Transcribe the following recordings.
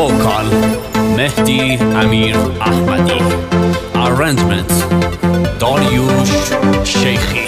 Vocal Mehdi Amir Ahmadi. Arrangement Dariush Sheikhi.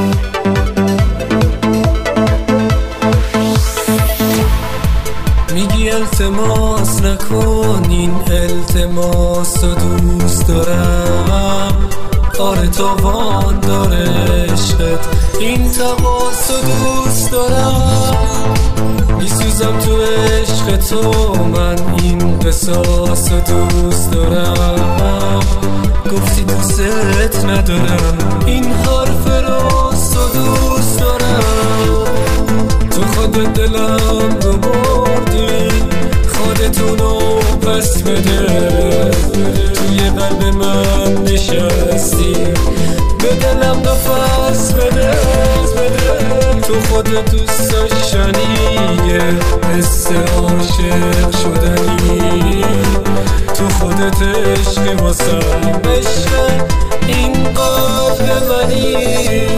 میگی التماس نکن، این التماس رو دوست دارم. آره تاوان داره عشقت، این تقاس رو دوست دارم. میسوزم تو عشق تو، من این قصاص رو دوست دارم. گفتی دوست ندارم، این حرف راست رو دوست دارم. تو خودت دلم رو بردی، خودتونو پس بده. توی قلب من نشستی، به دلم نفس بده. تو خودت دوست داشتنیه، حس عاشق شدنی. تو خودت عشق واسم، عشق این قلب منی.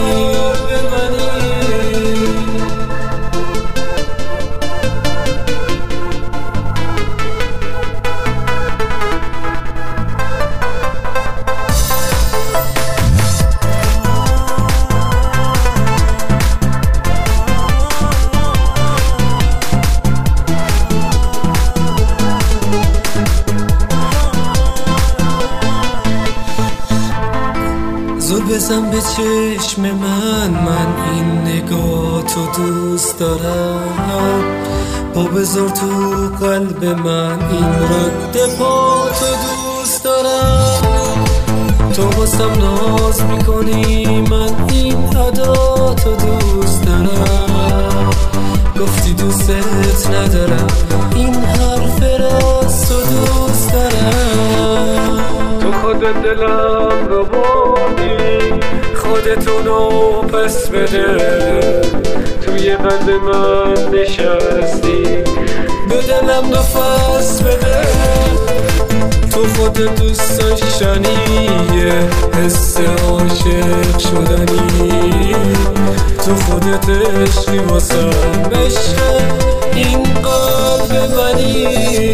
زل بزن به چشم من این نگاه تو دوست دارم. پا بذار تو قلب من، این رد پا تو دوست دارم. تو واسم ناز میکنی، من این ادا تو دوست دارم. گفتی دوستت ندارم، این حرف راست تو دوست دارم. تو خودت دلم رو بردی، خودتونو پس بده. توی قلب من نشستی، به دلم نفس بده. تو خودت دوست داشتنیه، حس عاشق شدنی. تو خودت عشقی واسم، عشق این قلب منی.